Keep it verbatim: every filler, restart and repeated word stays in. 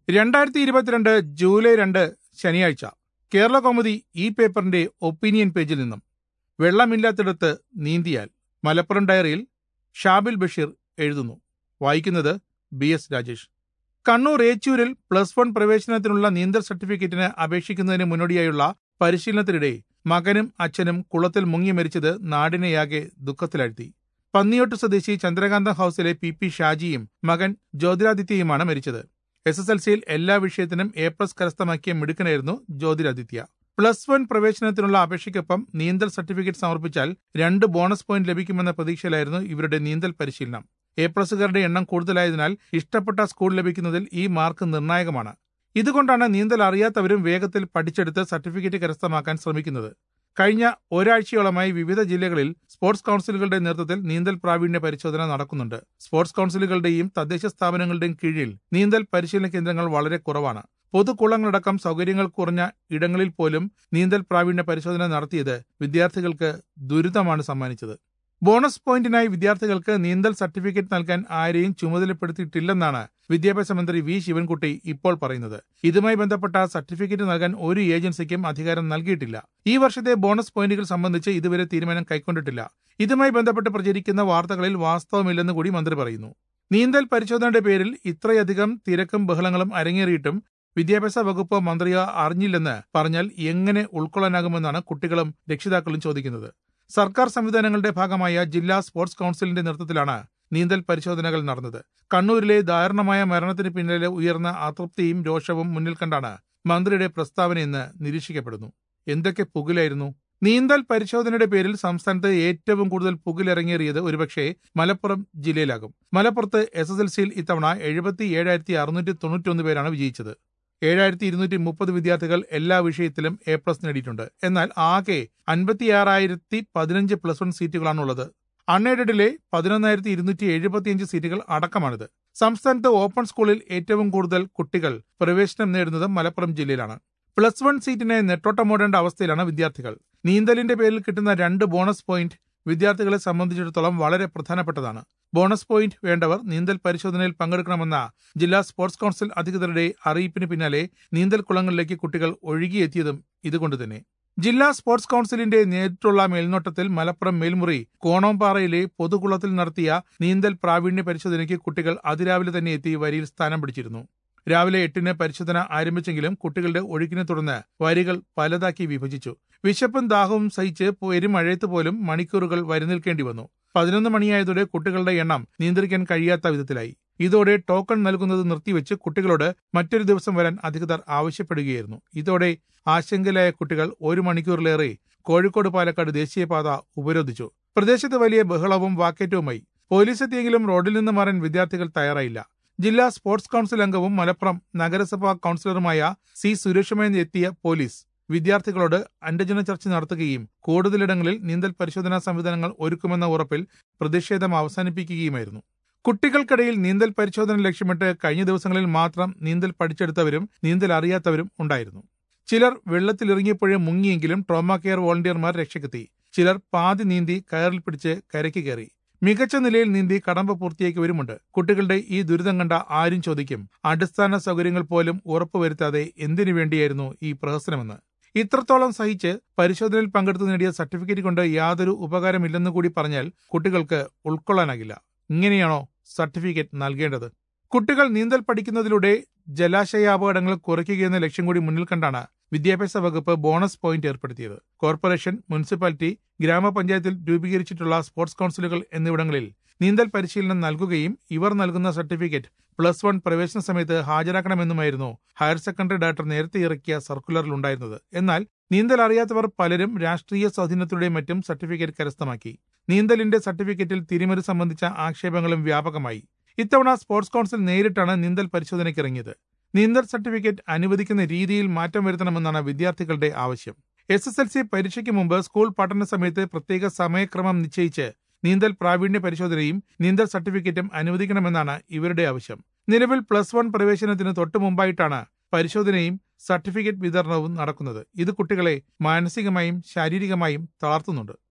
രണ്ടായിരത്തി ഇരുപത്തിരണ്ട് ജൂലൈ രണ്ട് ശനിയാഴ്ച കേരള കൗമുദി ഈ പേപ്പറിന്റെ ഒപ്പീനിയൻ പേജിൽ നിന്നും വെള്ളമില്ലാത്തിടത്ത് നീന്തിയാൽ മലപ്പുറം ഡയറിയിൽ ഷാബിൽ ബഷീർ എഴുതുന്നു. വായിക്കുന്നത് ബി എസ് രാജേഷ്. കണ്ണൂർ ഏച്ചൂരിൽ പ്ലസ് വൺ പ്രവേശനത്തിനുള്ള നീന്തൽ സർട്ടിഫിക്കറ്റിന് അപേക്ഷിക്കുന്നതിന് മുന്നോടിയായുള്ള പരിശീലനത്തിനിടെ മകനും അച്ഛനും കുളത്തിൽ മുങ്ങി മരിച്ചത് നാടിനെയാകെ ദുഃഖത്തിലാഴ്ത്തി. പന്നിയോട്ട് സ്വദേശി ചന്ദ്രകാന്തം ഹൌസിലെ പി പി ഷാജിയും മകൻ ജ്യോതിരാദിത്യയുമാണ് മരിച്ചത്. എസ് എസ് എൽ സിയിൽ എല്ലാ വിഷയത്തിനും എ പ്ലസ് കരസ്ഥമാക്കിയ മിടുക്കനായിരുന്നു ജ്യോതിരാദിത്യ. പ്ലസ് വൺ പ്രവേശനത്തിനുള്ള അപേക്ഷയ്ക്കൊപ്പം നീന്തൽ സർട്ടിഫിക്കറ്റ് സമർപ്പിച്ചാൽ രണ്ട് ബോണസ് പോയിന്റ് ലഭിക്കുമെന്ന പ്രതീക്ഷയിലായിരുന്നു ഇവരുടെ നീന്തൽ പരിശീലനം. എ പ്ലസുകാരുടെ എണ്ണം കൂടുതലായതിനാൽ ഇഷ്ടപ്പെട്ട സ്കൂൾ ലഭിക്കുന്നതിൽ ഈ മാർക്ക് നിർണായകമാണ്. ഇതുകൊണ്ടാണ് നീന്തൽ അറിയാത്തവരും വേഗത്തിൽ പഠിച്ചെടുത്ത് സർട്ടിഫിക്കറ്റ് കരസ്ഥമാക്കാൻ ശ്രമിക്കുന്നത്. കഴിഞ്ഞ ഒരാഴ്ചയോളമായി വിവിധ ജില്ലകളിൽ സ്പോർട്സ് കൌൺസിലുകളുടെ നേതൃത്വത്തിൽ നീന്തൽ പ്രാവീണ്യ പരിശോധന നടക്കുന്നുണ്ട്. സ്പോർട്സ് കൌൺസിലുകളുടെയും തദ്ദേശ സ്ഥാപനങ്ങളുടെയും കീഴിൽ നീന്തൽ പരിശീലന കേന്ദ്രങ്ങൾ വളരെ കുറവാണ്. പൊതുകുളങ്ങളടക്കം സൗകര്യങ്ങൾ കുറഞ്ഞ ഇടങ്ങളിൽ പോലും നീന്തൽ പ്രാവീണ്യ പരിശോധന നടത്തിയത് വിദ്യാർത്ഥികൾക്ക് ദുരിതമാണ് സമ്മാനിച്ചത്. ബോണസ് പോയിന്റിനായി വിദ്യാർത്ഥികൾക്ക് നീന്തൽ സർട്ടിഫിക്കറ്റ് നൽകാൻ ആരെയും ചുമതലപ്പെടുത്തിയിട്ടില്ലെന്നാണ് വിദ്യാഭ്യാസ മന്ത്രി വി ശിവൻകുട്ടി ഇപ്പോൾ പറയുന്നത്. ഇതുമായി ബന്ധപ്പെട്ട സർട്ടിഫിക്കറ്റ് നൽകാൻ ഒരു ഏജൻസിക്കും അധികാരം നൽകിയിട്ടില്ല. ഈ വർഷത്തെ ബോണസ് പോയിന്റുകൾ സംബന്ധിച്ച് ഇതുവരെ തീരുമാനം കൈക്കൊണ്ടിട്ടില്ല. ഇതുമായി ബന്ധപ്പെട്ട് പ്രചരിക്കുന്ന വാർത്തകളിൽ വാസ്തവമില്ലെന്ന് കൂടി മന്ത്രി പറയുന്നു. നീന്തൽ പരിശോധനയുടെ പേരിൽ ഇത്രയധികം തിരക്കും ബഹളങ്ങളും അരങ്ങേറിയിട്ടും വിദ്യാഭ്യാസ വകുപ്പ് മന്ത്രിയോ അറിഞ്ഞില്ലെന്ന് പറഞ്ഞാൽ എങ്ങനെ ഉൾക്കൊള്ളാനാകുമെന്നാണ് കുട്ടികളും രക്ഷിതാക്കളും ചോദിക്കുന്നത്. സർക്കാർ സംവിധാനങ്ങളുടെ ഭാഗമായ ജില്ലാ സ്പോർട്സ് കൌൺസിലിന്റെ നേതൃത്വത്തിലാണ് നീന്തൽ പരിശോധനകൾ നടന്നത്. കണ്ണൂരിലെ ദാരുണമായ മരണത്തിന് പിന്നിലെ ഉയർന്ന അതൃപ്തിയും രോഷവും മുന്നിൽ കണ്ടാണ് മന്ത്രിയുടെ പ്രസ്താവനയെന്ന് നിരീക്ഷിക്കപ്പെടുന്നു. എന്തൊക്കെ പുകിലായിരുന്നു! നീന്തൽ പരിശോധനയുടെ പേരിൽ സംസ്ഥാനത്ത് ഏറ്റവും കൂടുതൽ പുകിലിറങ്ങേറിയത് ഒരുപക്ഷെ മലപ്പുറം ജില്ലയിലാകും. മലപ്പുറത്ത് എസ് എസ് എൽ സിയിൽ ഇത്തവണ എഴുപത്തി ഏഴായിരത്തി അറുന്നൂറ്റി തൊണ്ണൂറ്റി ഒന്ന് പേരാണ് വിജയിച്ചത്. ഏഴായിരത്തി ഇരുന്നൂറ്റി മുപ്പത് വിദ്യാർത്ഥികൾ എല്ലാ വിഷയത്തിലും എ പ്ലസ് നേടിയിട്ടുണ്ട്. എന്നാൽ ആകെ അൻപത്തിയാറായിരത്തി പതിനഞ്ച് പ്ലസ് വൺ സീറ്റുകളാണുള്ളത്. അൺഎയ്ഡഡിലെ പതിനൊന്നായിരത്തി ഇരുന്നൂറ്റി എഴുപത്തിയഞ്ച് സീറ്റുകൾ അടക്കമാണിത്. സംസ്ഥാനത്ത് ഓപ്പൺ സ്കൂളിൽ ഏറ്റവും കൂടുതൽ കുട്ടികൾ പ്രവേശനം നേടുന്നത് മലപ്പുറം ജില്ലയിലാണ്. പ്ലസ് വൺ സീറ്റിനെ നെട്ടോട്ടമോടേണ്ട അവസ്ഥയിലാണ് വിദ്യാർത്ഥികൾ. നീന്തലിന്റെ പേരിൽ കിട്ടുന്ന രണ്ട് ബോണസ് പോയിന്റ് വിദ്യാർത്ഥികളെ സംബന്ധിച്ചിടത്തോളം വളരെ പ്രധാനപ്പെട്ടതാണ്. ബോണസ് പോയിന്റ് വേണ്ടവർ നീന്തൽ പരിശോധനയിൽ പങ്കെടുക്കണമെന്ന ജില്ലാ സ്പോർട്സ് കൌൺസിൽ അധികൃതരുടെ അറിയിപ്പിന് പിന്നാലെ നീന്തൽ കുളങ്ങളിലേക്ക് കുട്ടികൾ ഒഴുകിയെത്തിയതും ഇതുകൊണ്ട് തന്നെ. ജില്ലാ സ്പോർട്സ് കൌൺസിലിന്റെ നേരിട്ടുള്ള മേൽനോട്ടത്തിൽ മലപ്പുറം മേൽമുറി കോണോംപാറയിലെ പൊതുകുളത്തിൽ നടത്തിയ നീന്തൽ പ്രാവീണ്യ പരിശോധനയ്ക്ക് കുട്ടികൾ അതിരാവിലെ തന്നെ എത്തി വരിയിൽ സ്ഥാനം പിടിച്ചിരുന്നു. രാവിലെ എട്ടിന് പരിശോധന ആരംഭിച്ചെങ്കിലും കുട്ടികളുടെ ഒഴുക്കിനെ തുടർന്ന് വരികൾ പലതാക്കി വിഭജിച്ചു. വിശപ്പും ദാഹവും സഹിച്ച് പെരുമഴയത്ത് പോലും മണിക്കൂറുകൾ വരി നിൽക്കേണ്ടി വന്നു. പതിനൊന്ന് മണിയായതോടെ കുട്ടികളുടെ എണ്ണം നിയന്ത്രിക്കാൻ കഴിയാത്ത വിധത്തിലായി. ഇതോടെ ടോക്കൺ നൽകുന്നത് നിർത്തിവെച്ച് കുട്ടികളോട് മറ്റൊരു ദിവസം വരാൻ അധികൃതർ ആവശ്യപ്പെടുകയായിരുന്നു. ഇതോടെ ആശങ്കയിലായ കുട്ടികൾ ഒരു മണിക്കൂറിലേറെ കോഴിക്കോട് പാലക്കാട് ദേശീയപാത ഉപരോധിച്ചു. പ്രദേശത്ത് വലിയ ബഹളവും വാക്കേറ്റവുമായി. പോലീസ് എത്തിയെങ്കിലും റോഡിൽ നിന്ന് മാറാൻ വിദ്യാർത്ഥികൾ തയ്യാറായില്ല. ജില്ലാ സ്പോർട്സ് കൌൺസിൽ അംഗവും മലപ്പുറം നഗരസഭാ കൌൺസിലറുമായ സി സുരേഷുമായി എത്തിയ പോലീസ് വിദ്യാർത്ഥികളോട് അനുരഞ്ജന ചർച്ച നടത്തുകയും കൂടുതലിടങ്ങളിൽ നീന്തൽ പരിശോധനാ സംവിധാനങ്ങൾ ഒരുക്കുമെന്ന ഉറപ്പിൽ പ്രതിഷേധം അവസാനിപ്പിക്കുകയുമായിരുന്നു. കുട്ടികൾക്കിടയിൽ നീന്തൽ പരിശോധന ലക്ഷ്യമിട്ട് കഴിഞ്ഞ ദിവസങ്ങളിൽ മാത്രം നീന്തൽ പഠിച്ചെടുത്തവരും നീന്തൽ അറിയാത്തവരും ഉണ്ടായിരുന്നു. ചിലർ വെള്ളത്തിലിറങ്ങിയപ്പോഴേ മുങ്ങിയെങ്കിലും ട്രോമ കെയർ വോളണ്ടിയർമാർ രക്ഷക്കെത്തി. ചിലർ പാതി നീന്തി കയറിൽ പിടിച്ച് കരയ്ക്ക് കയറി. മികച്ച നിലയിൽ നീന്തി കടമ്പ പൂർത്തിയാക്കിയവരുമുണ്ട്. കുട്ടികളുടെ ഈ ദുരിതം കണ്ട ആരും ചോദിക്കും, അടിസ്ഥാന സൗകര്യങ്ങൾ പോലും ഉറപ്പുവരുത്താതെ എന്തിനു വേണ്ടിയായിരുന്നു ഈ പ്രഹസനമെന്ന്. ഇത്രത്തോളം സഹിച്ച് പരിശോധനയിൽ പങ്കെടുത്ത് നേടിയ സർട്ടിഫിക്കറ്റ് കൊണ്ട് യാതൊരു ഉപകാരമില്ലെന്ന് കൂടി പറഞ്ഞാൽ കുട്ടികൾക്ക് ഉൾക്കൊള്ളാനാകില്ല. ഇങ്ങനെയാണോ സർട്ടിഫിക്കറ്റ് നൽകേണ്ടത്? കുട്ടികൾ നീന്തൽ പഠിക്കുന്നതിലൂടെ ജലാശയാപകടങ്ങൾ കുറയ്ക്കുകയെന്ന ലക്ഷ്യം കൂടി മുന്നിൽ കണ്ടാണ് വിദ്യാഭ്യാസ വകുപ്പ് ബോണസ് പോയിന്റ് ഏർപ്പെടുത്തിയത്. കോർപ്പറേഷൻ, മുനിസിപ്പാലിറ്റി, ഗ്രാമപഞ്ചായത്തിൽ രൂപീകരിച്ചിട്ടുള്ള സ്പോർട്സ് കൌൺസിലുകൾ എന്നിവിടങ്ങളിൽ നീന്തൽ പരിശീലനം നൽകുകയും ഇവർ നൽകുന്ന സർട്ടിഫിക്കറ്റ് പ്ലസ് വൺ പ്രവേശന സമയത്ത് ഹാജരാക്കണമെന്നുമായിരുന്നു ഹയർ സെക്കൻഡറി ഡയറക്ടർ നേരത്തെ ഇറക്കിയ സർക്കുലറിലുണ്ടായിരുന്നത്. എന്നാൽ നീന്തൽ അറിയാത്തവർ പലരും രാഷ്ട്രീയ സ്വാധീനത്തിലൂടെയും മറ്റും സർട്ടിഫിക്കറ്റ് കരസ്ഥമാക്കി. നീന്തലിന്റെ സർട്ടിഫിക്കറ്റിൽ തിരിമറി സംബന്ധിച്ച ആക്ഷേപങ്ങളും വ്യാപകമായി. ഇത്തവണ സ്പോർട്സ് കൌൺസിൽ നേരിട്ടാണ് നീന്തൽ പരിശോധനയ്ക്ക് ഇറങ്ങിയത്. നീന്തൽ സർട്ടിഫിക്കറ്റ് അനുവദിക്കുന്ന രീതിയിൽ മാറ്റം വരുത്തണമെന്നാണ് വിദ്യാർത്ഥികളുടെ ആവശ്യം. എസ് എസ് എൽ സി പരീക്ഷയ്ക്ക് മുമ്പ് സ്കൂൾ പഠന സമയത്ത് പ്രത്യേക സമയക്രമം നിശ്ചയിച്ച് നീന്തൽ പ്രാവീണ്യ പരിശോധനയും നീന്തൽ സർട്ടിഫിക്കറ്റും അനുവദിക്കണമെന്നാണ് ഇവരുടെ ആവശ്യം. നിലവിൽ പ്ലസ് വൺ പ്രവേശനത്തിന് തൊട്ടു മുമ്പായിട്ടാണ് പരിശോധനയും സർട്ടിഫിക്കറ്റ് വിതരണവും നടക്കുന്നത്. ഇത് കുട്ടികളെ മാനസികമായും ശാരീരികമായും തളർത്തുന്നുണ്ട്.